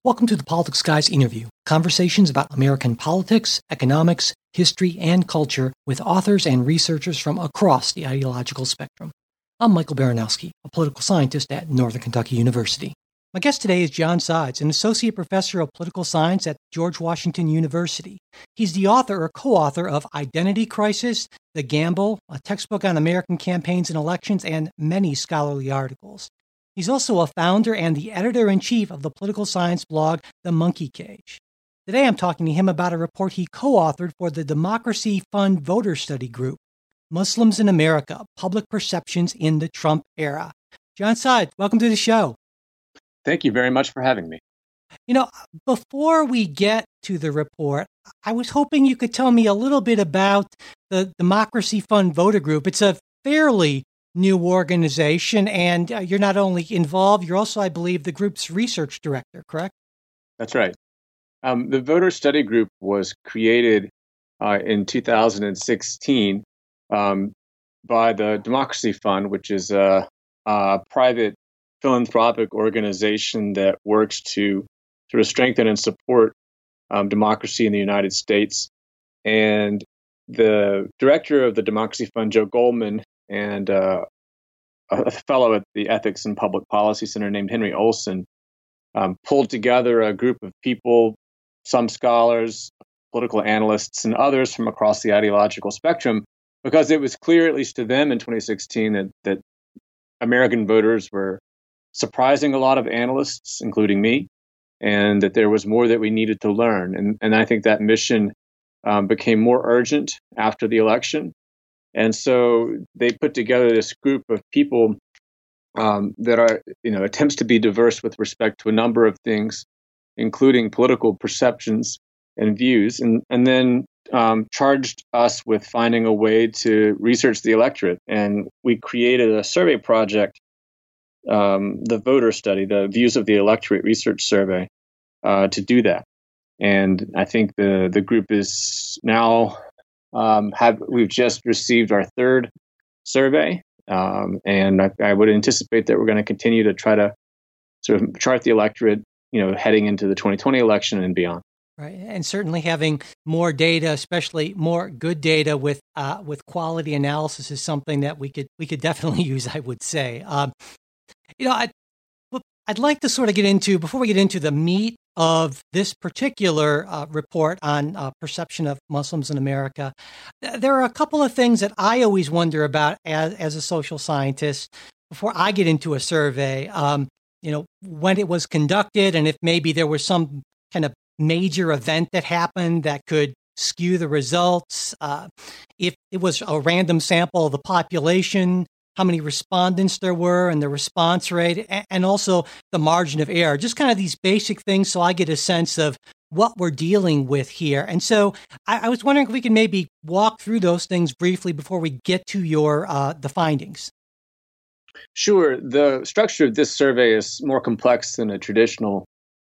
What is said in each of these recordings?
Welcome to the Politics Guys interview, conversations about American politics, economics, history, and culture with authors and researchers from across the ideological spectrum. I'm Michael Baranowski, a political scientist at Northern Kentucky University. My guest today is John Sides, an associate professor of political science at George Washington University. He's the author or co-author of Identity Crisis, The Gamble, a textbook on American campaigns and elections, and many scholarly articles. He's also a founder and the editor-in-chief of the political science blog, The Monkey Cage. Today I'm talking to him about a report he co-authored for the Democracy Fund Voter Study Group, Muslims in America, Public Perceptions in the Trump Era. John Sides, welcome to the show. Thank you very much for having me. You know, before we get to the report, I was hoping you could tell me a little bit about the Democracy Fund Voter Group. It's a fairly new organization, and you're not only involved, you're also, I believe, the group's research director, correct? That's right. The Voter Study Group was created in 2016 by the Democracy Fund, which is a private philanthropic organization that works to sort of strengthen and support democracy in the United States. And the director of the Democracy Fund, Joe Goldman, and a fellow at the Ethics and Public Policy Center named Henry Olson pulled together a group of people, some scholars, political analysts, and others from across the ideological spectrum, because it was clear, at least to them in 2016, that American voters were surprising a lot of analysts, including me, and that there was more that we needed to learn. And I think that mission became more urgent after the election. And so they put together this group of people that are, attempts to be diverse with respect to a number of things, including political perceptions and views, and then charged us with finding a way to research the electorate. And we created a survey project, the Voter Study, the Views of the Electorate Research Survey, to do that. And I think the group is now we've just received our third survey, and I would anticipate that we're going to continue to try to sort of chart the electorate, heading into the 2020 election and beyond. Right, and certainly having more data, especially more good data with quality analysis, is something that we could definitely use, I would say. I'd like to sort of get into, before we get into the meat of this particular report on perception of Muslims in America, there are a couple of things that I always wonder about as a social scientist before I get into a survey. When it was conducted, and if maybe there was some kind of major event that happened that could skew the results, if it was a random sample of the population, how many respondents there were and the response rate, and also the margin of error, just kind of these basic things so I get a sense of what we're dealing with here. And so I was wondering if we could maybe walk through those things briefly before we get to your the findings. Sure. The structure of this survey is more complex than a traditional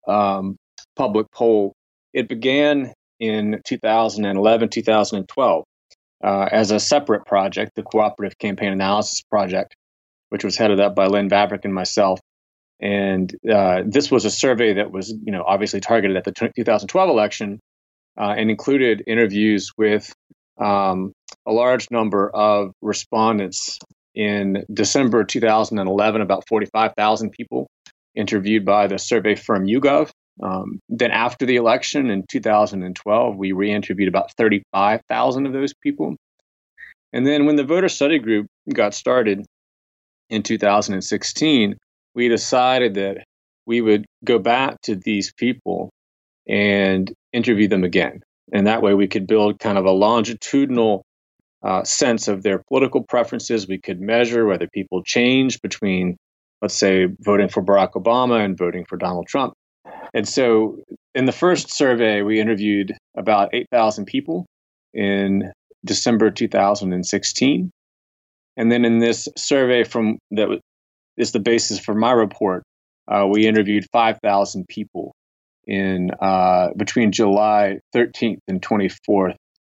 public poll. It began in 2011, 2012. As a separate project, the Cooperative Campaign Analysis Project, which was headed up by Lynn Vavreck and myself. And this was a survey that was, obviously targeted at the 2012 election and included interviews with a large number of respondents. In December 2011, about 45,000 people interviewed by the survey firm YouGov. Then after the election in 2012, we re-interviewed about 35,000 of those people. And then when the Voter Study Group got started in 2016, we decided that we would go back to these people and interview them again. And that way we could build kind of a longitudinal sense of their political preferences. We could measure whether people changed between, let's say, voting for Barack Obama and voting for Donald Trump. And so in the first survey, we interviewed about 8,000 people in December 2016. And then in this survey that is the basis for my report, we interviewed 5,000 people in between July 13th and 24th,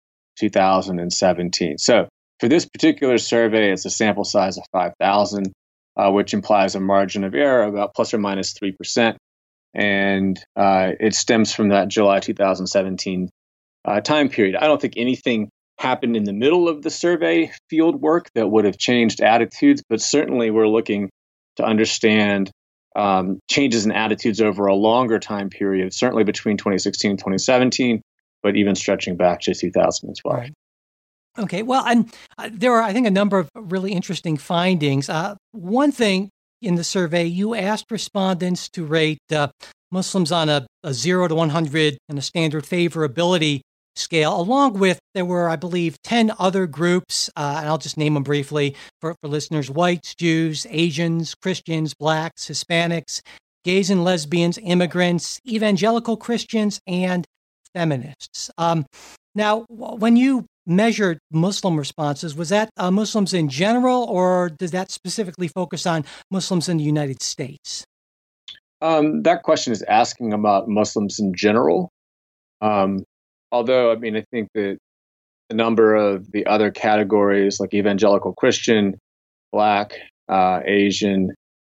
2017. So for this particular survey, it's a sample size of 5,000, which implies a margin of error about plus or minus 3%. and it stems from that July 2017 time period. I don't think anything happened in the middle of the survey field work that would have changed attitudes, but certainly we're looking to understand changes in attitudes over a longer time period, certainly between 2016 and 2017, but even stretching back to 2012. Right. Okay, well, and there are, I think, a number of really interesting findings. One thing in the survey, you asked respondents to rate Muslims on a 0 to 100 and a standard favorability scale, along with, there were, I believe, 10 other groups, and I'll just name them briefly for listeners: whites, Jews, Asians, Christians, blacks, Hispanics, gays and lesbians, immigrants, evangelical Christians, and feminists. Now, when you measured Muslim responses, was that Muslims in general, or does that specifically focus on Muslims in the United States? That question is asking about Muslims in general. Although, I mean, I think that a number of the other categories, like evangelical Christian, Black, Asian,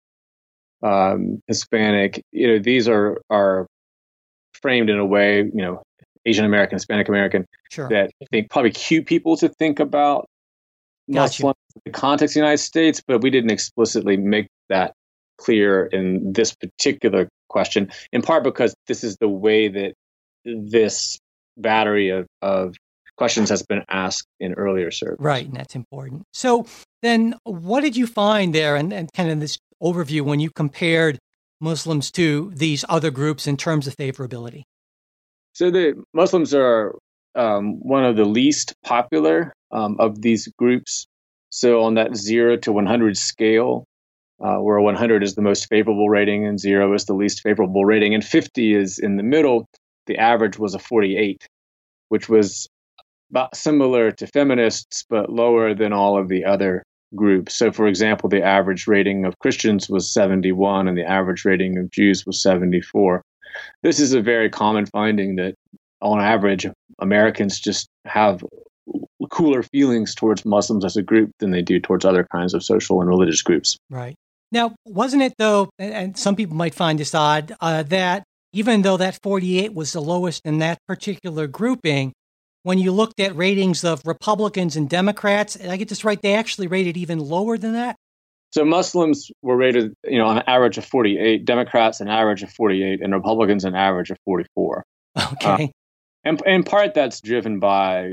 Hispanic, these are framed in a way, Asian American, Hispanic American, sure, that I think probably cue people to think about Muslims in the context of the United States, but we didn't explicitly make that clear in this particular question, in part because this is the way that this battery of questions has been asked in earlier surveys. Right, and that's important. So then what did you find there, and kind of this overview, when you compared Muslims to these other groups in terms of favorability? So the Muslims are one of the least popular of these groups. So on that 0 to 100 scale, where 100 is the most favorable rating and 0 is the least favorable rating, and 50 is in the middle, the average was a 48, which was about similar to feminists, but lower than all of the other groups. So, for example, the average rating of Christians was 71, and the average rating of Jews was 74. This is a very common finding that, on average, Americans just have cooler feelings towards Muslims as a group than they do towards other kinds of social and religious groups. Right. Now, wasn't it, though, and some people might find this odd, that even though that 48 was the lowest in that particular grouping, when you looked at ratings of Republicans and Democrats, did I get this right, they actually rated even lower than that? So Muslims were rated, on an average of 48, Democrats an average of 48, and Republicans an average of 44. Okay. And in part, that's driven by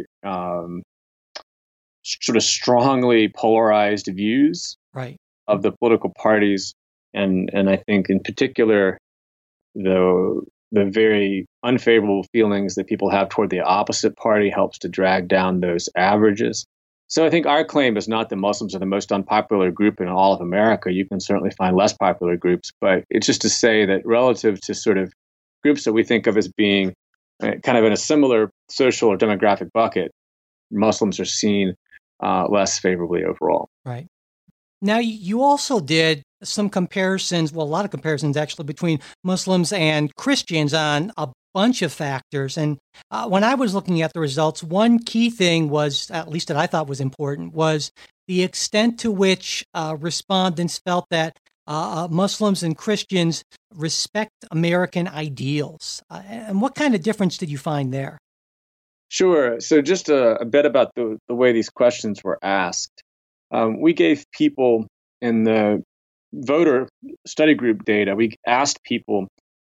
sort of strongly polarized views right. of the political parties, and I think in particular the very unfavorable feelings that people have toward the opposite party helps to drag down those averages. So I think our claim is not that Muslims are the most unpopular group in all of America. You can certainly find less popular groups, but it's just to say that relative to sort of groups that we think of as being kind of in a similar social or demographic bucket, Muslims are seen less favorably overall. Right. Now, you also did some comparisons, well, a lot of comparisons actually, between Muslims and Christians on a bunch of factors. And when I was looking at the results, one key thing was, at least that I thought was important, was the extent to which respondents felt that Muslims and Christians respect American ideals. And what kind of difference did you find there? Sure. So just a bit about the way these questions were asked. We gave people in the voter study group data, we asked people,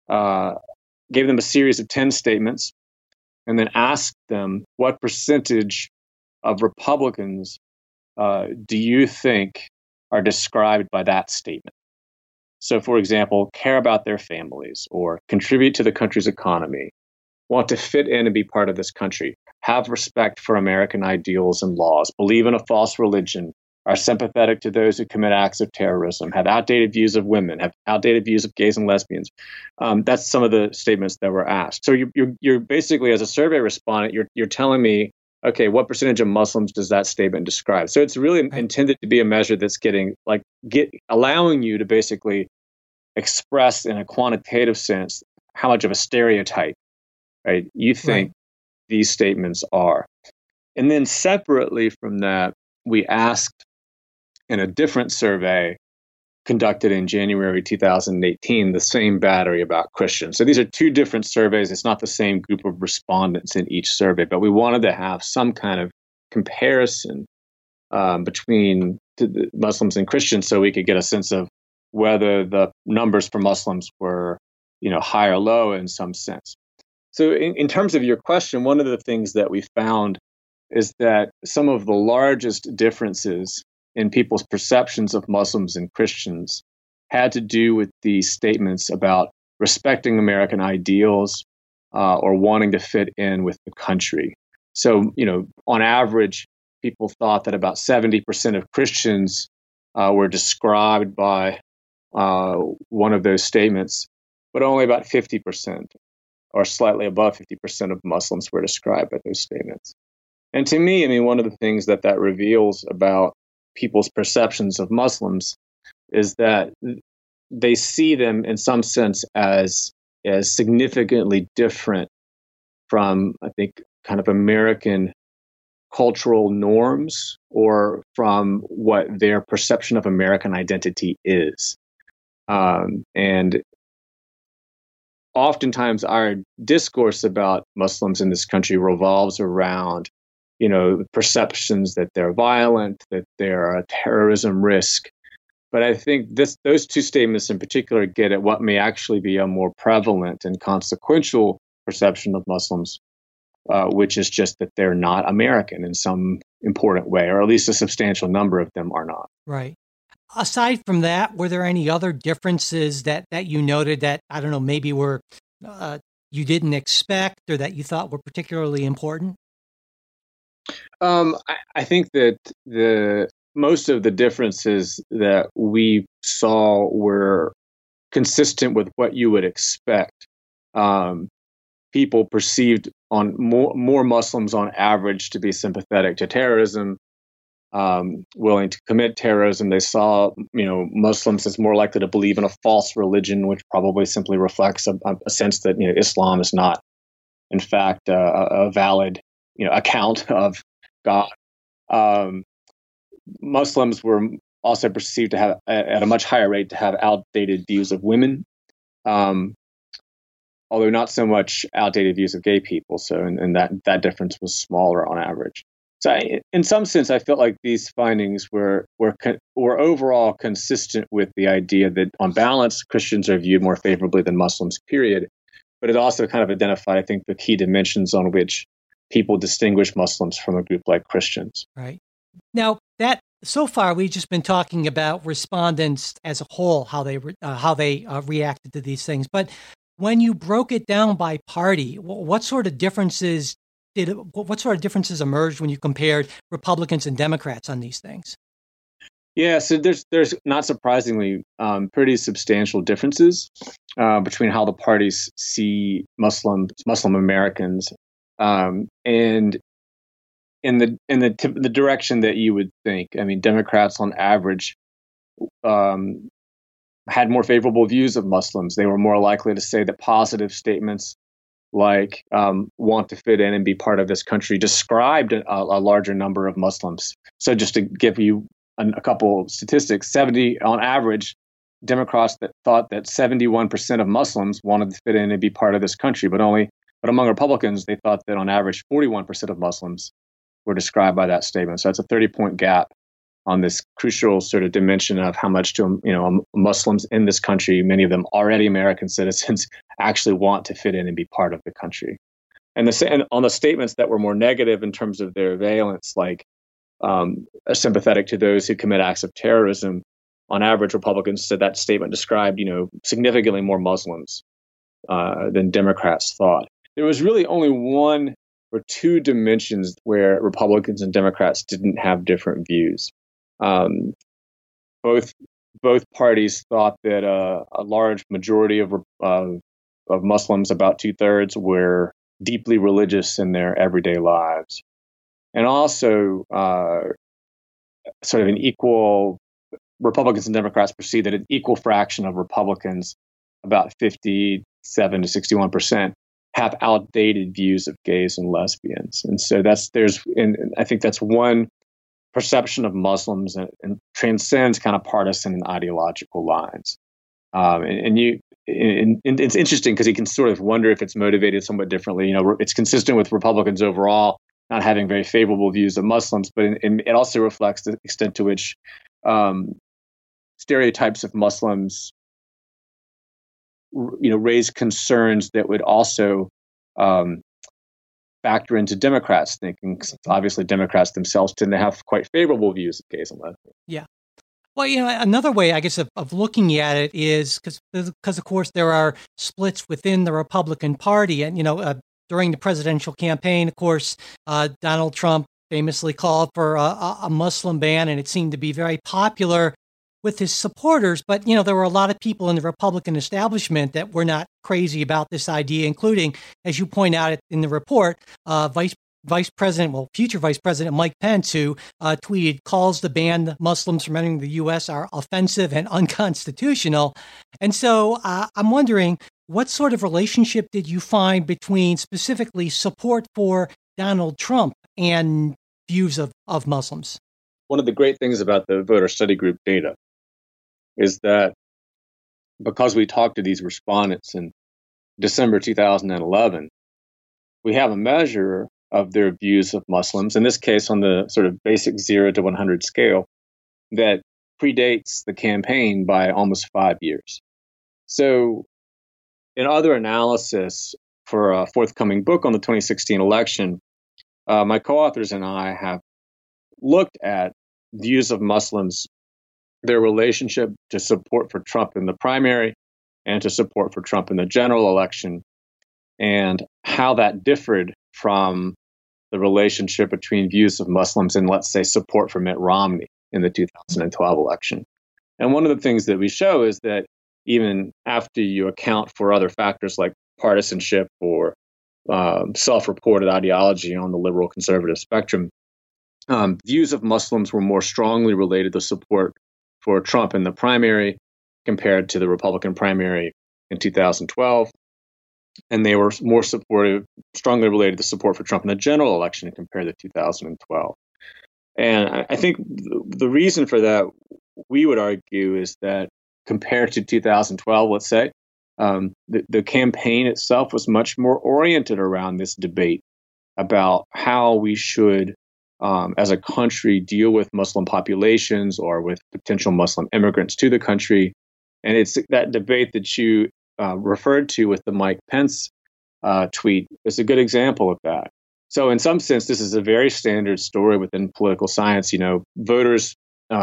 gave them a series of 10 statements, and then asked them, what percentage of Republicans do you think are described by that statement? So, for example, care about their families, or contribute to the country's economy, want to fit in and be part of this country, have respect for American ideals and laws, believe in a false religion, are sympathetic to those who commit acts of terrorism, have outdated views of women, have outdated views of gays and lesbians. That's some of the statements that were asked. So you're basically, as a survey respondent, you're telling me, okay, what percentage of Muslims does that statement describe? So it's really intended to be a measure that's allowing you to basically express in a quantitative sense how much of a stereotype, right, you think these statements are. And then separately from that, we asked in a different survey conducted in January 2018 the same battery about Christians. So these are two different surveys. It's not the same group of respondents in each survey, but we wanted to have some kind of comparison between the Muslims and Christians so we could get a sense of whether the numbers for Muslims were, high or low in some sense. So in terms of your question, one of the things that we found is that some of the largest differences in people's perceptions of Muslims and Christians had to do with the statements about respecting American ideals or wanting to fit in with the country. So, on average, people thought that about 70% of Christians were described by one of those statements, but only about 50% or slightly above 50% of Muslims were described by those statements. And to me, one of the things that reveals about people's perceptions of Muslims is that they see them in some sense as significantly different from, I think, kind of American cultural norms or from what their perception of American identity is. And oftentimes our discourse about Muslims in this country revolves around perceptions that they're violent, that they're a terrorism risk. But I think those two statements in particular get at what may actually be a more prevalent and consequential perception of Muslims, which is just that they're not American in some important way, or at least a substantial number of them are not. Right. Aside from that, were there any other differences that you noted that, I don't know, maybe were you didn't expect or that you thought were particularly important? I think that most of the differences that we saw were consistent with what you would expect. People perceived on more Muslims on average to be sympathetic to terrorism, willing to commit terrorism. They saw, Muslims as more likely to believe in a false religion, which probably simply reflects a sense that Islam is not, in fact, a valid account of God. Muslims were also perceived to have, at a much higher rate, to have outdated views of women, although not so much outdated views of gay people. So, and that difference was smaller on average. So, in some sense, I felt like these findings were overall consistent with the idea that, on balance, Christians are viewed more favorably than Muslims. Period. But it also kind of identified, I think, the key dimensions on which people distinguish Muslims from a group like Christians. Right. Now, so far we've just been talking about respondents as a whole, how they reacted to these things. But when you broke it down by party, what sort of differences emerged when you compared Republicans and Democrats on these things? Yeah, so there's not surprisingly pretty substantial differences between how the parties see Muslim Americans, and in the direction that you would think. Democrats on average had more favorable views of Muslims. They were more likely to say that positive statements like want to fit in and be part of this country described a larger number of Muslims. So just to give you a couple of statistics, on average, Democrats that thought that 71% of Muslims wanted to fit in and be part of this country, but among Republicans, they thought that on average 41% of Muslims were described by that statement. So that's a 30-point gap on this crucial sort of dimension of how much Muslims in this country, many of them already American citizens, actually want to fit in and be part of the country. And on the statements that were more negative in terms of their valence, like sympathetic to those who commit acts of terrorism, on average, Republicans said that statement described, significantly more Muslims than Democrats thought. There was really only one or two dimensions where Republicans and Democrats didn't have different views. Both parties thought that a large majority of Muslims, about 2/3, were deeply religious in their everyday lives, and also sort of an equal. Republicans and Democrats perceive that an equal fraction of Republicans, about 57 to 61%, have outdated views of gays and lesbians, and so I think that's one perception of Muslims and transcends kind of partisan and ideological lines. And it's interesting because you can sort of wonder if it's motivated somewhat differently. You know, it's consistent with Republicans overall not having very favorable views of Muslims, but it also reflects the extent to which stereotypes of Muslims, raise concerns that would also factor into Democrats' thinking. Obviously, Democrats themselves tend to have quite favorable views of gays and lesbians. Yeah. Well, another way, I guess, of looking at it is because, of course, there are splits within the Republican Party. And, during the presidential campaign, of course, Donald Trump famously called for a Muslim ban, and it seemed to be very popular with his supporters. But, there were a lot of people in the Republican establishment that were not crazy about this idea, including, as you point out in the report, future Vice President Mike Pence, who tweeted, calls the banned Muslims from entering the U.S. are offensive and unconstitutional. And so I'm wondering, what sort of relationship did you find between specifically support for Donald Trump and views of Muslims? One of the great things about the voter study group data is that because we talked to these respondents in December 2011, we have a measure of their views of Muslims, in this case on the sort of basic 0 to 100 scale, that predates the campaign by almost 5 years. So in other analysis for a forthcoming book on the 2016 election, my co-authors and I have looked at views of Muslims, their relationship to support for Trump in the primary and to support for Trump in the general election, and how that differed from the relationship between views of Muslims and, let's say, support for Mitt Romney in the 2012 election. And one of the things that we show is that even after you account for other factors like partisanship or self-reported ideology on the liberal conservative spectrum, views of Muslims were more strongly related to support for Trump in the primary compared to the Republican primary in 2012. And they were more supportive, strongly related to support for Trump in the general election compared to 2012. And I think the reason for that, we would argue, is that compared to 2012, let's say, the campaign itself was much more oriented around this debate about how we should, as a country, deal with Muslim populations or with potential Muslim immigrants to the country. And it's that debate that you referred to with the Mike Pence tweet is a good example of that. So in some sense, this is a very standard story within political science. Voters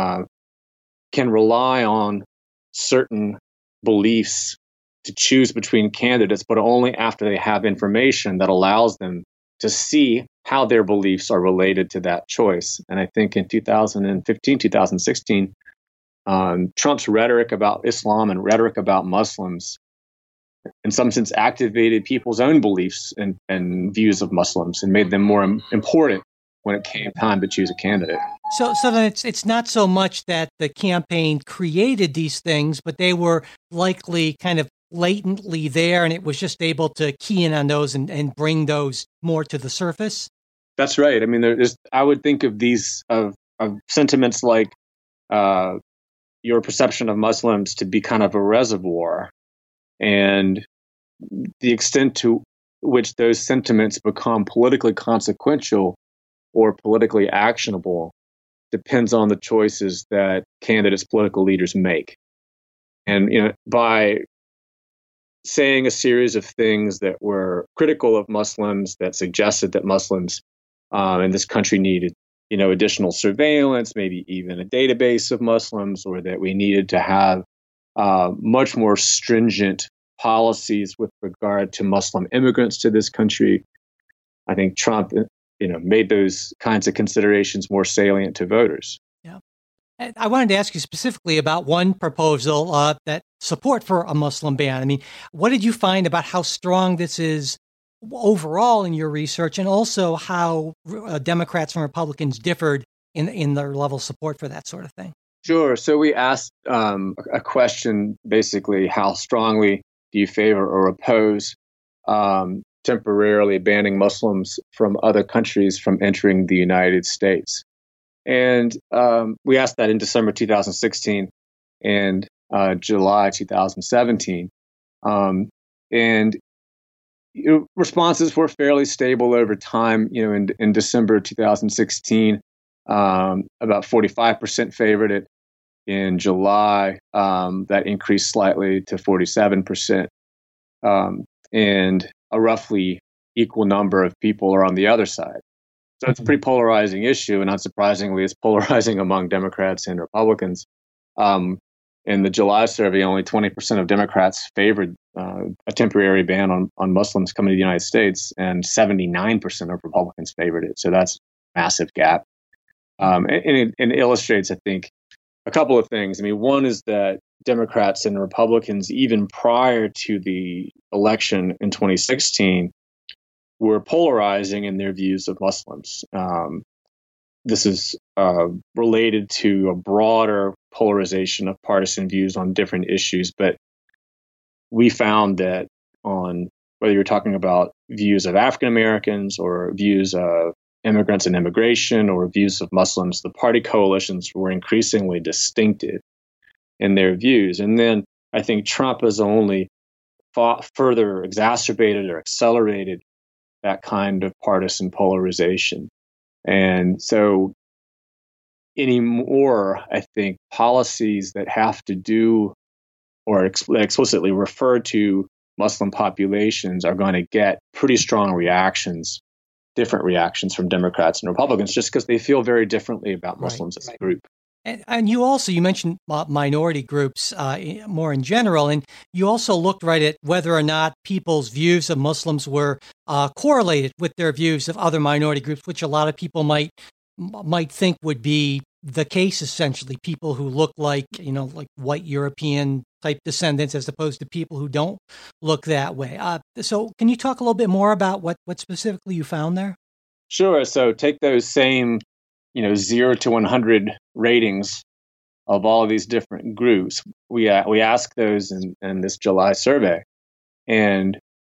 can rely on certain beliefs to choose between candidates, but only after they have information that allows them to see how their beliefs are related to that choice. And I think in 2015, 2016, Trump's rhetoric about Islam and rhetoric about Muslims in some sense activated people's own beliefs and views of Muslims and made them more important when it came time to choose a candidate. So then it's not so much that the campaign created these things, but they were likely kind of latently there, and it was just able to key in on those and bring those more to the surface? That's right. I mean, I would think of these of sentiments like your perception of Muslims to be kind of a reservoir, and the extent to which those sentiments become politically consequential or politically actionable depends on the choices that candidates, political leaders make. And by saying a series of things that were critical of Muslims, that suggested that Muslims in this country needed, additional surveillance, maybe even a database of Muslims, or that we needed to have much more stringent policies with regard to Muslim immigrants to this country. I think Trump, made those kinds of considerations more salient to voters. Yeah. And I wanted to ask you specifically about one proposal, that support for a Muslim ban. I mean, what did you find about how strong this is overall in your research, and also how Democrats and Republicans differed in their level of support for that sort of thing? Sure. So we asked a question, basically, how strongly do you favor or oppose temporarily banning Muslims from other countries from entering the United States? And we asked that in December 2016 and July 2017. And responses were fairly stable over time. In December 2016, about 45% favored it. In July, that increased slightly to 47%. And a roughly equal number of people are on the other side. So it's a pretty polarizing issue, and unsurprisingly, it's polarizing among Democrats and Republicans. In the July survey, only 20% of Democrats favored a temporary ban on Muslims coming to the United States, and 79% of Republicans favored it. So that's a massive gap. And it illustrates, I think, a couple of things. I mean, one is that Democrats and Republicans, even prior to the election in 2016, were polarizing in their views of Muslims. This is related to a broader polarization of partisan views on different issues, but we found that on whether you're talking about views of African Americans or views of immigrants and immigration or views of Muslims, the party coalitions were increasingly distinctive in their views. And then I think Trump has only further exacerbated or accelerated that kind of partisan polarization. And so anymore, I think policies that have to do or explicitly refer to Muslim populations are going to get pretty strong reactions, different reactions from Democrats and Republicans, just because they feel very differently about Muslims as a group. And you mentioned minority groups more in general, and you also looked right at whether or not people's views of Muslims were correlated with their views of other minority groups, which a lot of people might think would be the case. Essentially, people who look like white European type descendants, as opposed to people who don't look that way. So, can you talk a little bit more about what specifically you found there? Sure. So, take those same 0 to 100 ratings of all of these different groups. We asked those in this July survey, and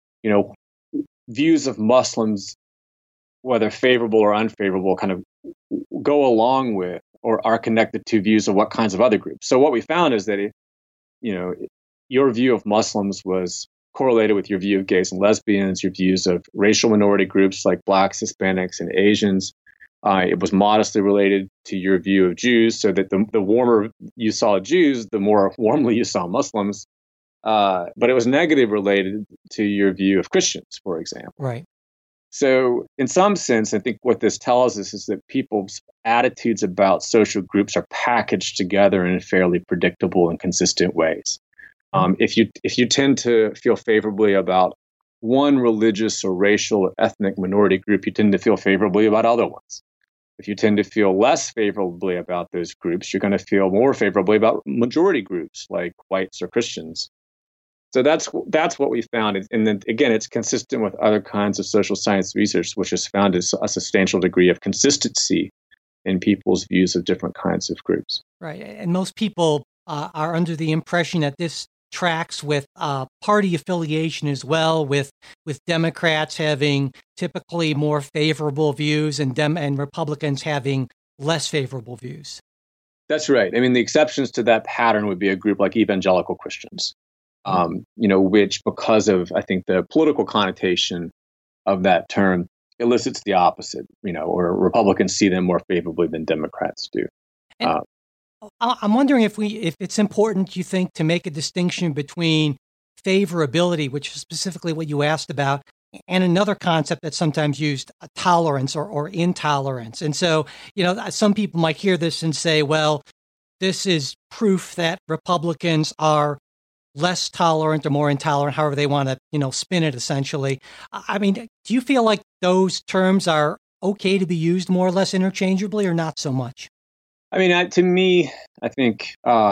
views of Muslims, whether favorable or unfavorable, kind of go along with or are connected to views of what kinds of other groups. So what we found is that your view of Muslims was correlated with your view of gays and lesbians, your views of racial minority groups like Blacks, Hispanics, and Asians. It was modestly related to your view of Jews, so that the warmer you saw Jews, the more warmly you saw Muslims. But it was negative related to your view of Christians, for example. Right. So in some sense, I think what this tells us is that people's attitudes about social groups are packaged together in fairly predictable and consistent ways. If you tend to feel favorably about one religious or racial or ethnic minority group, you tend to feel favorably about other ones. If you tend to feel less favorably about those groups, you're going to feel more favorably about majority groups like whites or Christians. So that's what we found. And then again, it's consistent with other kinds of social science research, which has found a substantial degree of consistency in people's views of different kinds of groups. Right. And most people are under the impression that this tracks with party affiliation as well, with Democrats having typically more favorable views and Republicans having less favorable views. That's right. I mean, the exceptions to that pattern would be a group like evangelical Christians, which, because of, I think, the political connotation of that term, elicits the opposite, or Republicans see them more favorably than Democrats do. I'm wondering if it's important, you think, to make a distinction between favorability, which is specifically what you asked about, and another concept that's sometimes used, tolerance or intolerance. And so, some people might hear this and say, well, this is proof that Republicans are less tolerant or more intolerant, however they want to, spin it, essentially. I mean, do you feel like those terms are okay to be used more or less interchangeably, or not so much? I mean, to me, I think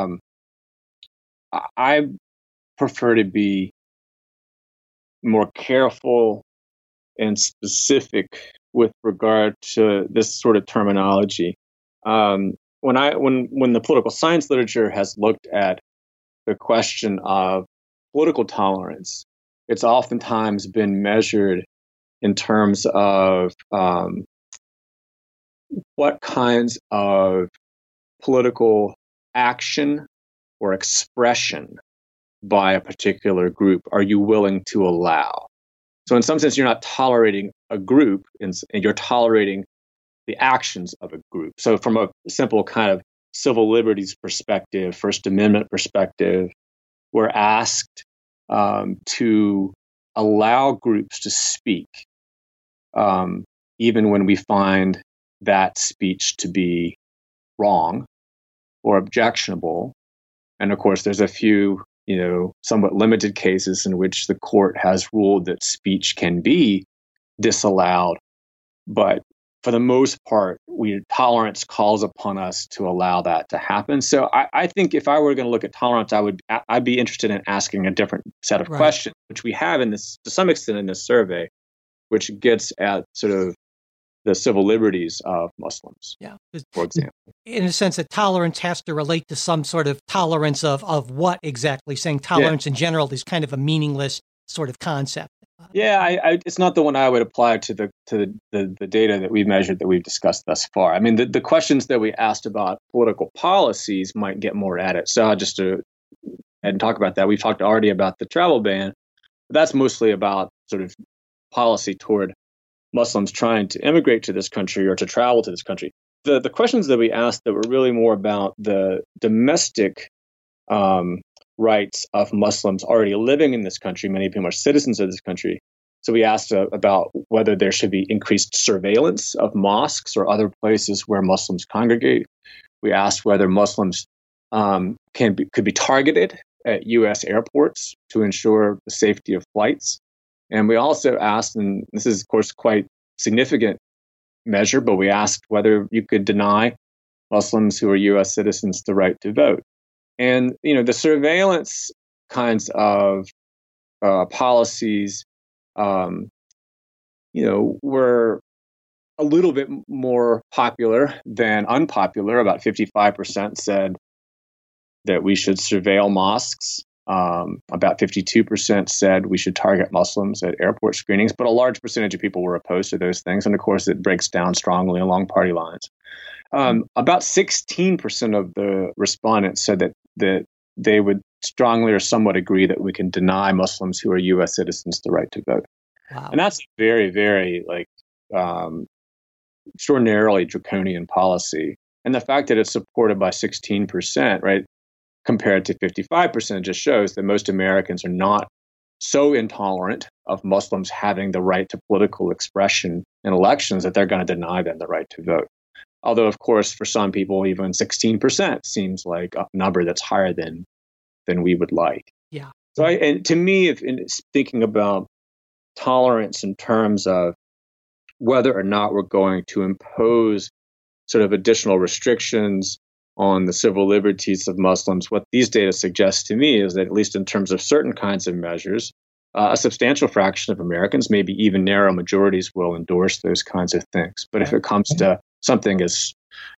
I prefer to be more careful and specific with regard to this sort of terminology. When the political science literature has looked at the question of political tolerance, it's oftentimes been measured in terms of what kinds of political action or expression by a particular group are you willing to allow? So in some sense, you're not tolerating a group, and you're tolerating the actions of a group. So from a simple kind of civil liberties perspective, First Amendment perspective, we're asked to allow groups to speak, even when we find that speech to be wrong or objectionable. And of course, there's a few, somewhat limited cases in which the court has ruled that speech can be disallowed. But for the most part, tolerance calls upon us to allow that to happen. So I think if I were going to look at tolerance, I'd be interested in asking a different set of questions, which we have in this, to some extent, in this survey, which gets at sort of the civil liberties of Muslims, for example. In a sense, that tolerance has to relate to some sort of tolerance of what exactly? Saying tolerance in general is kind of a meaningless sort of concept. Yeah, it's not the one I would apply to the data that we've measured, that we've discussed thus far. I mean, the questions that we asked about political policies might get more at it. So just to and talk about that, we've talked already about the travel ban. But that's mostly about sort of policy toward Muslims trying to immigrate to this country or to travel to this country. The questions that we asked that were really more about the domestic rights of Muslims already living in this country. Many of whom are citizens of this country. So we asked about whether there should be increased surveillance of mosques or other places where Muslims congregate. We asked whether Muslims could be targeted at U.S. airports to ensure the safety of flights. And we also asked, and this is, of course, quite significant measure, but we asked whether you could deny Muslims who are U.S. citizens the right to vote. And, the surveillance kinds of policies, were a little bit more popular than unpopular. About 55% said that we should surveil mosques. About 52% said we should target Muslims at airport screenings, but a large percentage of people were opposed to those things. And of course, it breaks down strongly along party lines. About 16% of the respondents said that they would strongly or somewhat agree that we can deny Muslims who are U.S. citizens the right to vote. Wow. And that's a very, very extraordinarily draconian policy. And the fact that it's supported by 16%, right, compared to 55% just shows that most Americans are not so intolerant of Muslims having the right to political expression in elections that they're going to deny them the right to vote. Although, of course, for some people, even 16% seems like a number that's higher than we would like. Yeah. So, and to me, if in thinking about tolerance in terms of whether or not we're going to impose sort of additional restrictions on the civil liberties of Muslims, what these data suggest to me is that, at least in terms of certain kinds of measures, a substantial fraction of Americans, maybe even narrow majorities, will endorse those kinds of things. But if it comes to something as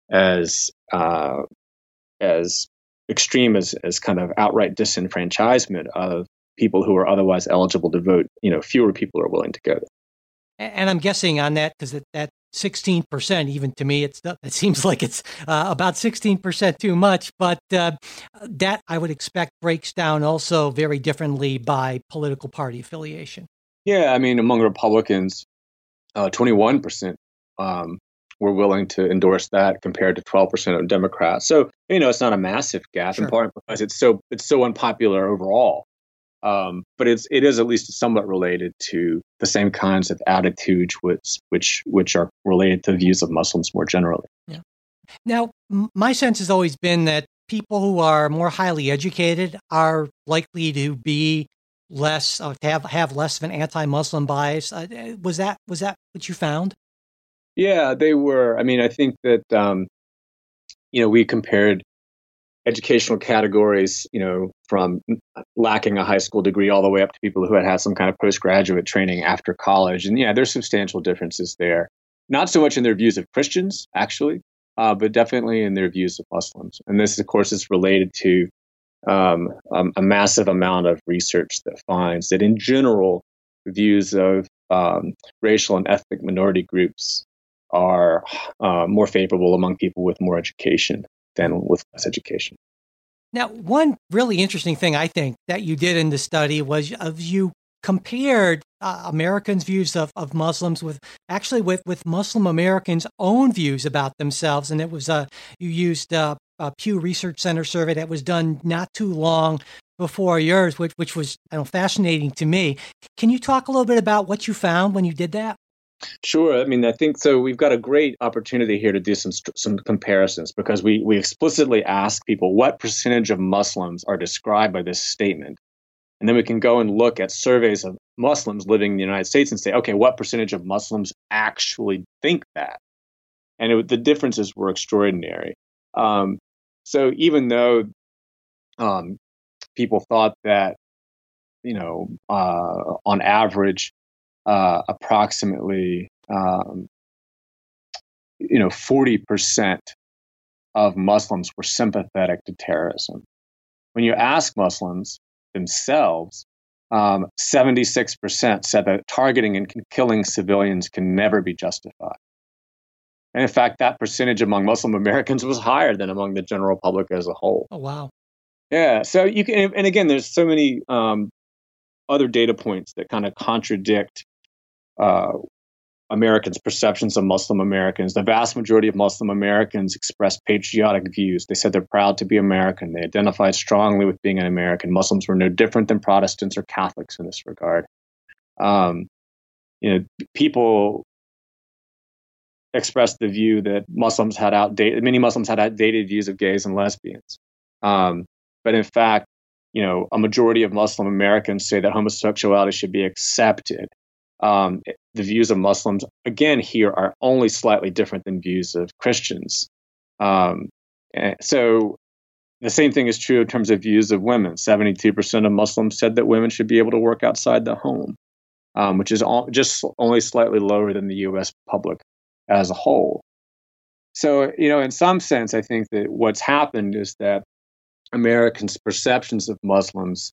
extreme as kind of outright disenfranchisement of people who are otherwise eligible to vote, fewer people are willing to go there. And I'm guessing on that, because that 16%, even to me, it seems like it's about 16% too much. But that, I would expect, breaks down also very differently by political party affiliation. Yeah, I mean, among Republicans, 21% were willing to endorse that, compared to 12% of Democrats. So, it's not a massive gap, Sure. in part because it's so unpopular overall. But it is at least somewhat related to the same kinds of attitudes which are related to views of Muslims more generally. Yeah. Now, my sense has always been that people who are more highly educated are likely to be less, to have less of an anti-Muslim bias. Was that what you found? Yeah, they were. I mean, I think that we compared educational categories, from lacking a high school degree all the way up to people who had some kind of postgraduate training after college. And there's substantial differences there. Not so much in their views of Christians, actually, but definitely in their views of Muslims. And this, of course, is related to a massive amount of research that finds that, in general, views of racial and ethnic minority groups are more favorable among people with more education than with less education. Now, one really interesting thing I think that you did in the study was you compared Americans' views of Muslims with Muslim Americans' own views about themselves. And it was you used a Pew Research Center survey that was done not too long before yours, which was fascinating to me. Can you talk a little bit about what you found when you did that? Sure. I mean, I think so. We've got a great opportunity here to do some comparisons, because we explicitly ask people what percentage of Muslims are described by this statement. And then we can go and look at surveys of Muslims living in the United States and say, okay, what percentage of Muslims actually think that? And the differences were extraordinary. So even though people thought that, on average, approximately 40% of Muslims were sympathetic to terrorism. When you ask Muslims themselves, 76% said that targeting and killing civilians can never be justified. And in fact, that percentage among Muslim Americans was higher than among the general public as a whole. Oh, wow. Yeah. So you can, and again, there's so many other data points that kind of contradict Americans' perceptions of Muslim Americans. The vast majority of Muslim Americans expressed patriotic views. They said they're proud to be American. They identified strongly with being an American. Muslims were no different than Protestants or Catholics in this regard. People expressed the view that many Muslims had outdated views of gays and lesbians. But in fact, a majority of Muslim Americans say that homosexuality should be accepted. The views of Muslims, again, here are only slightly different than views of Christians. So the same thing is true in terms of views of women. 72% of Muslims said that women should be able to work outside the home, which is just only slightly lower than the U.S. public as a whole. So, in some sense, I think that what's happened is that Americans' perceptions of Muslims,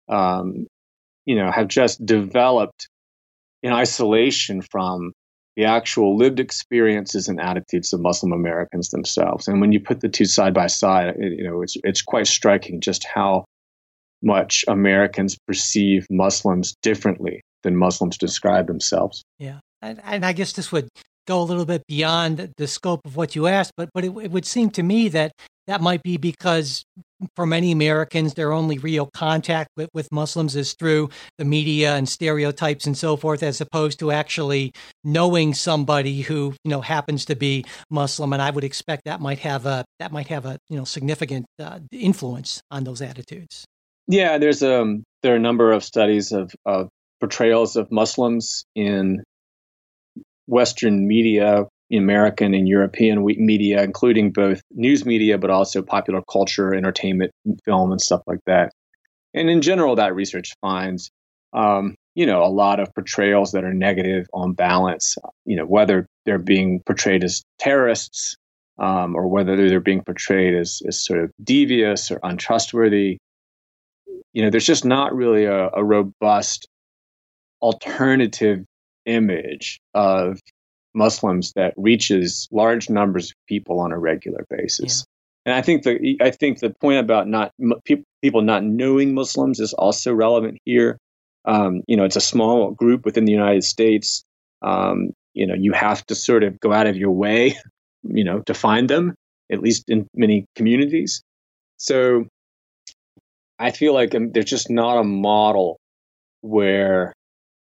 have just developed in isolation from the actual lived experiences and attitudes of Muslim Americans themselves. And when you put the two side by side, it's quite striking just how much Americans perceive Muslims differently than Muslims describe themselves. Yeah, and I guess this would go a little bit beyond the scope of what you asked, but it would seem to me that might be because for many Americans, their only real contact with Muslims is through the media and stereotypes and so forth, as opposed to actually knowing somebody who happens to be Muslim. And I would expect that might have a significant influence on those attitudes. Yeah, there are a number of studies of portrayals of Muslims in Western media, American and European media, including both news media, but also popular culture, entertainment, film, and stuff like that. And in general, that research finds, a lot of portrayals that are negative on balance, whether they're being portrayed as terrorists or whether they're being portrayed as sort of devious or untrustworthy. There's just not really a robust alternative image of Muslims that reaches large numbers of people on a regular basis. Yeah. And I think the point about people not knowing Muslims is also relevant here. It's a small group within the United States. You have to sort of go out of your way, to find them, at least in many communities. So I feel like there's just not a model where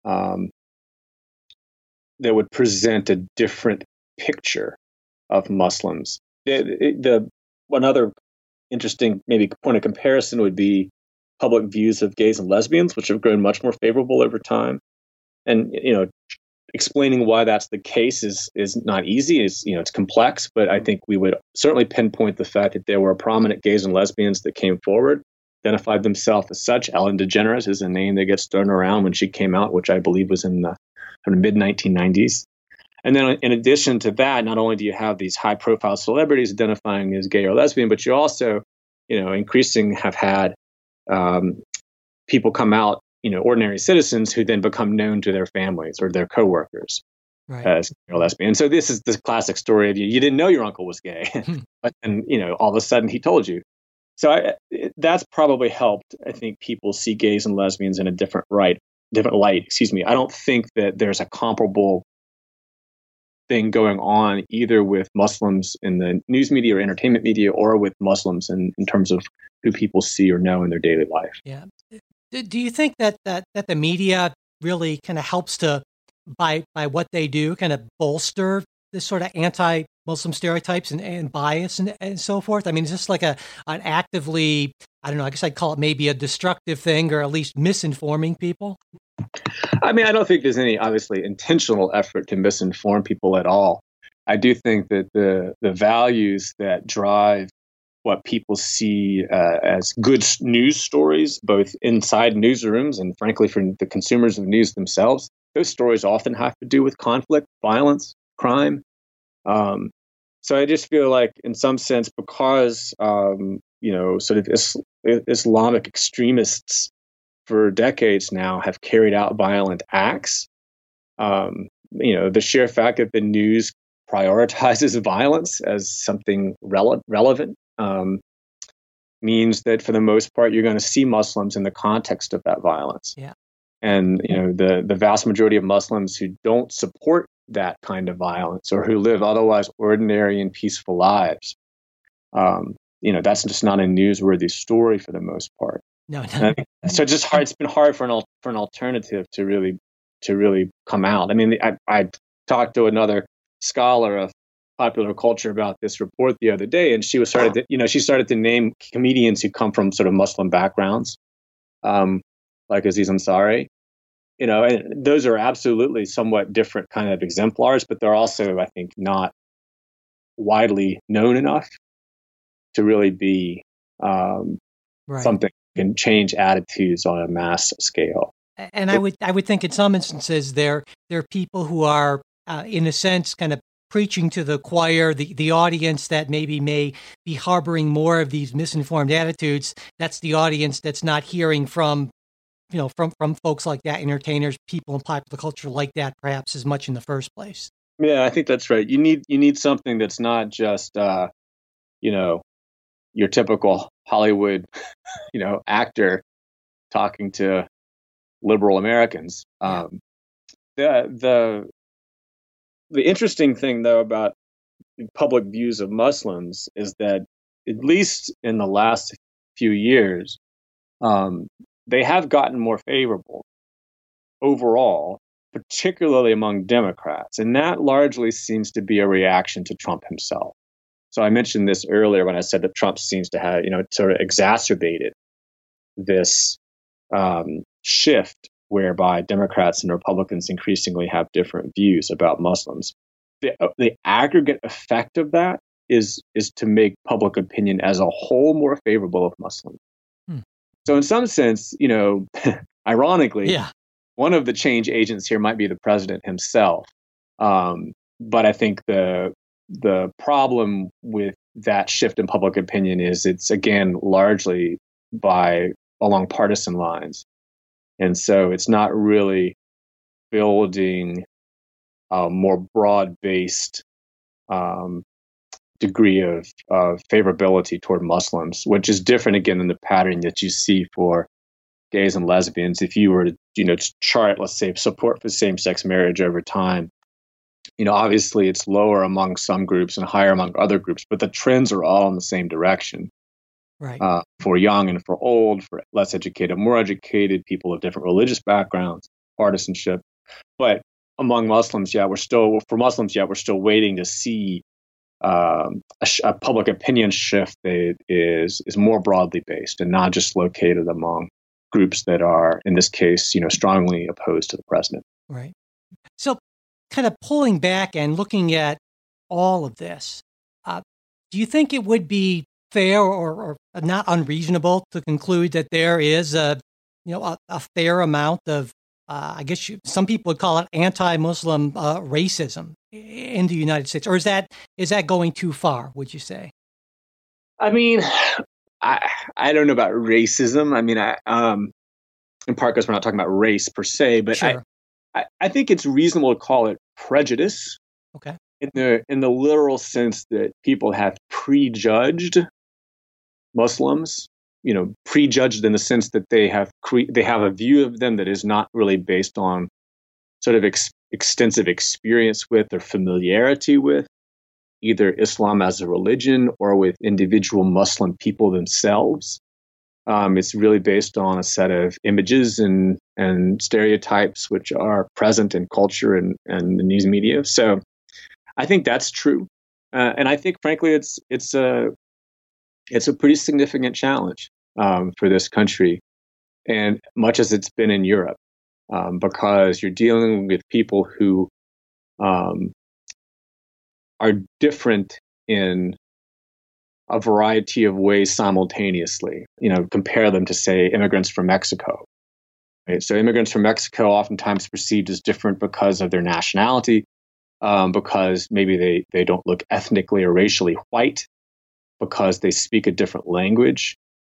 that would present a different picture of Muslims. One other interesting maybe point of comparison would be public views of gays and lesbians, which have grown much more favorable over time. And explaining why that's the case is not easy. It's complex, but I think we would certainly pinpoint the fact that there were prominent gays and lesbians that came forward, identified themselves as such. Ellen DeGeneres is a name that gets thrown around when she came out, which I believe was in the mid-1990s. And then in addition to that, not only do you have these high-profile celebrities identifying as gay or lesbian, but you also, increasingly have had people come out, ordinary citizens who then become known to their families or their coworkers. as a lesbian. And so this is the classic story of you didn't know your uncle was gay, but then, all of a sudden he told you. So that's probably helped, I think, people see gays and lesbians in a different light. I don't think that there's a comparable thing going on either with Muslims in the news media or entertainment media or with Muslims in terms of who people see or know in their daily life. Yeah. Do you think that the media really kind of helps to, by what they do, kind of bolster this sort of anti-Muslim stereotypes and bias and so forth? I mean, is this like an actively, I don't know, I guess I'd call it maybe a destructive thing, or at least misinforming people? I mean, I don't think there's any obviously intentional effort to misinform people at all. I do think that the values that drive what people see as good news stories, both inside newsrooms and frankly for the consumers of news themselves, those stories often have to do with conflict, violence, crime. So I just feel like, in some sense, because sort of Islamic extremists for decades now have carried out violent acts, the sheer fact that the news prioritizes violence as something relevant means that for the most part you're going to see Muslims in the context of that violence. Yeah. And the vast majority of Muslims who don't support that kind of violence or who live otherwise ordinary and peaceful lives, that's just not a newsworthy story for the most part. No. So it's been hard for an alternative to really come out. I mean, I talked to another scholar of popular culture about this report the other day, and she started to name comedians who come from sort of Muslim backgrounds, like Aziz Ansari. And those are absolutely somewhat different kind of exemplars, but they're also, I think, not widely known enough to really be something that can change attitudes on a mass scale. And I would think in some instances there are people who are, in a sense, kind of preaching to the choir, the audience that maybe may be harboring more of these misinformed attitudes. That's the audience that's not hearing from folks like that, entertainers, people in popular culture like that, perhaps as much in the first place. Yeah, I think that's right. You need something that's not just your typical Hollywood actor talking to liberal Americans. The interesting thing, though, about public views of Muslims is that, at least in the last few years, they have gotten more favorable overall, particularly among Democrats. And that largely seems to be a reaction to Trump himself. So I mentioned this earlier when I said that Trump seems to have, sort of exacerbated this shift whereby Democrats and Republicans increasingly have different views about Muslims. The aggregate effect of that is to make public opinion as a whole more favorable of Muslims. So in some sense, ironically, one of the change agents here might be the president himself. But I think the problem with that shift in public opinion is it's, again, largely along partisan lines. And so it's not really building a more broad-based degree of favorability toward Muslims, which is different, again, than the pattern that you see for gays and lesbians. If you were to, chart, let's say, support for same-sex marriage over time, obviously it's lower among some groups and higher among other groups, but the trends are all in the same direction. Right. For young and for old, for less educated, more educated, people of different religious backgrounds, partisanship. But among Muslims, we're still waiting to see a public opinion shift that is more broadly based and not just located among groups that are, in this case, strongly opposed to the president. Right. So, kind of pulling back and looking at all of this, do you think it would be fair or not unreasonable to conclude that there is a fair amount of, I guess some people would call it anti-Muslim racism in the United States, or is that going too far, would you say? I mean, I don't know about racism. I mean, in part because we're not talking about race per se, but sure. I think it's reasonable to call it prejudice Okay. in the literal sense that people have prejudged Muslims, prejudged in the sense that they have a view of them that is not really based on sort of extensive experience with or familiarity with either Islam as a religion or with individual Muslim people themselves. It's really based on a set of images and stereotypes which are present in culture and the news media. So I think that's true, and I think, frankly, it's a pretty significant challenge for this country, and much as it's been in Europe, because you're dealing with people who are different in a variety of ways simultaneously. Compare them to, say, immigrants from Mexico. Right? So immigrants from Mexico oftentimes perceived as different because of their nationality, because maybe they don't look ethnically or racially white, because they speak a different language.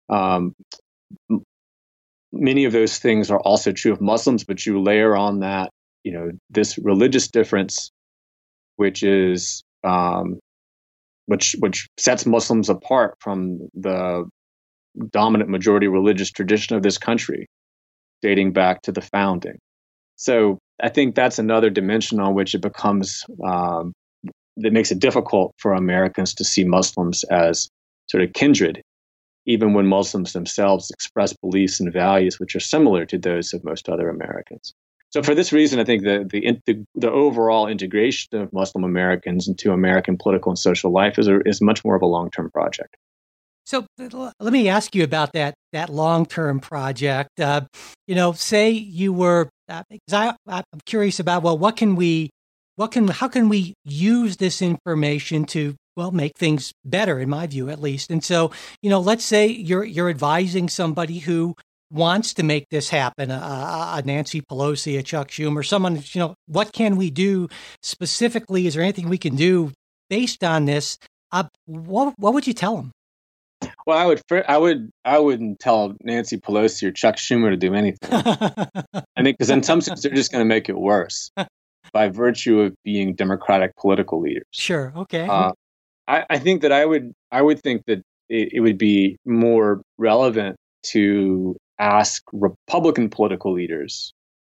Many of those things are also true of Muslims, but you layer on that, this religious difference, which is which sets Muslims apart from the dominant majority religious tradition of this country, dating back to the founding. So I think that's another dimension on which it becomes that makes it difficult for Americans to see Muslims as sort of kindred, even when Muslims themselves express beliefs and values which are similar to those of most other Americans. So for this reason, I think the overall integration of Muslim Americans into American political and social life is much more of a long-term project. So let me ask you about that long-term project. Say you were, because I'm curious about, well, how can we use this information to, well, make things better, in my view, at least. And so, let's say you're advising somebody who wants to make this happen, a Nancy Pelosi, a Chuck Schumer, someone, what can we do specifically? Is there anything we can do based on this? What would you tell them? Well, I wouldn't tell Nancy Pelosi or Chuck Schumer to do anything. I think because in some sense they're just going to make it worse by virtue of being Democratic political leaders. Sure. Okay. I think that I would think that it would be more relevant to ask Republican political leaders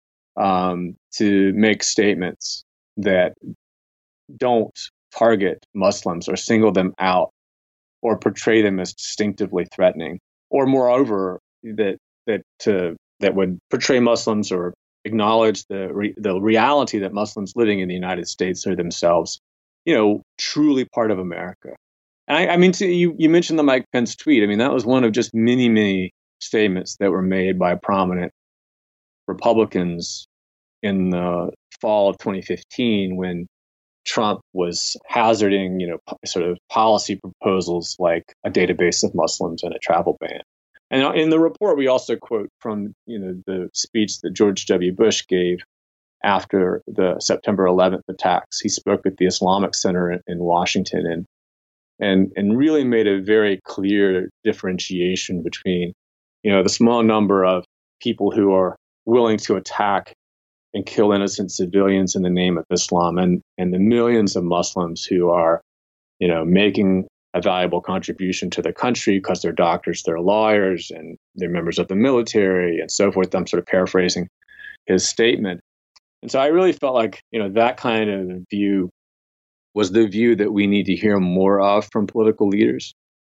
to make statements that don't target Muslims or single them out or portray them as distinctively threatening, or moreover, that would portray Muslims or acknowledge the reality that Muslims living in the United States are themselves, truly part of America. And I mean, you mentioned the Mike Pence tweet. I mean, that was one of just many, many statements that were made by prominent Republicans in the fall of 2015 when Trump was hazarding, sort of policy proposals like a database of Muslims and a travel ban. And in the report, we also quote from, the speech that George W. Bush gave after the September 11th attacks. He spoke at the Islamic Center in Washington and really made a very clear differentiation between, the small number of people who are willing to attack and kill innocent civilians in the name of Islam, and the millions of Muslims who are, making a valuable contribution to the country because they're doctors, they're lawyers, and they're members of the military and so forth. I'm sort of paraphrasing his statement. And so I really felt like, that kind of view was the view that we need to hear more of from political leaders.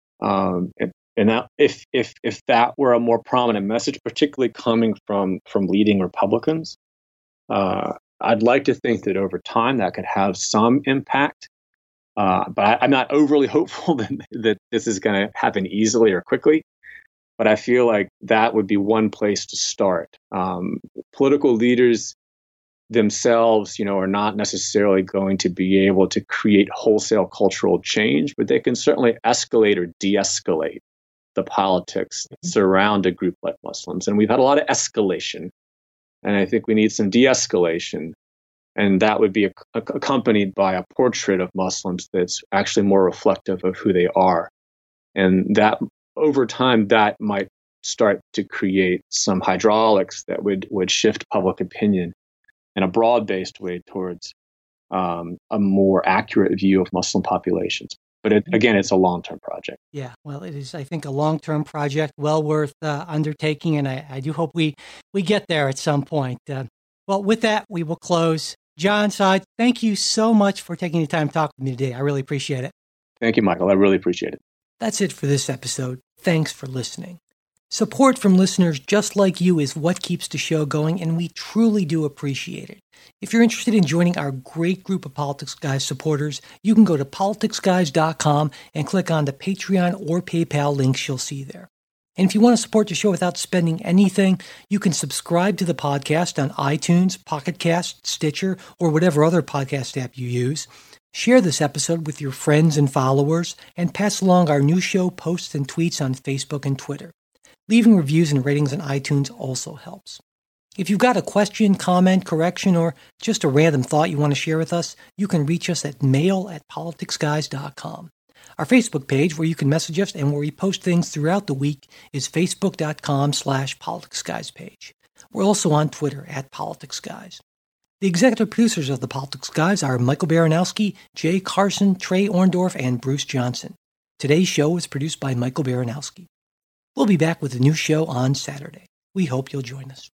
And that if that were a more prominent message, particularly coming from leading Republicans, I'd like to think that over time that could have some impact. But I'm not overly hopeful that this is going to happen easily or quickly. But I feel like that would be one place to start. Political leaders themselves, are not necessarily going to be able to create wholesale cultural change, but they can certainly escalate or de-escalate the politics that surround a group like Muslims. And we've had a lot of escalation. And I think we need some de-escalation. And that would be accompanied by a portrait of Muslims that's actually more reflective of who they are. And that over time, that might start to create some hydraulics that would shift public opinion in a broad-based way towards a more accurate view of Muslim populations. But again, it's a long-term project. Yeah, well, it is, I think, a long-term project, well worth undertaking, and I do hope we get there at some point. Well, with that, we will close. John Saad, thank you so much for taking the time to talk with me today. I really appreciate it. Thank you, Michael. I really appreciate it. That's it for this episode. Thanks for listening. Support from listeners just like you is what keeps the show going, and we truly do appreciate it. If you're interested in joining our great group of Politics Guys supporters, you can go to politicsguys.com and click on the Patreon or PayPal links you'll see there. And if you want to support the show without spending anything, you can subscribe to the podcast on iTunes, Pocket Cast, Stitcher, or whatever other podcast app you use. Share this episode with your friends and followers, and pass along our new show posts and tweets on Facebook and Twitter. Leaving reviews and ratings on iTunes also helps. If you've got a question, comment, correction, or just a random thought you want to share with us, you can reach us at mail@politicsguys.com. Our Facebook page, where you can message us and where we post things throughout the week, is facebook.com/politicsguyspage. We're also on Twitter @politicsguys. The executive producers of the Politics Guys are Michael Baranowski, Jay Carson, Trey Orndorff, and Bruce Johnson. Today's show was produced by Michael Baranowski. We'll be back with a new show on Saturday. We hope you'll join us.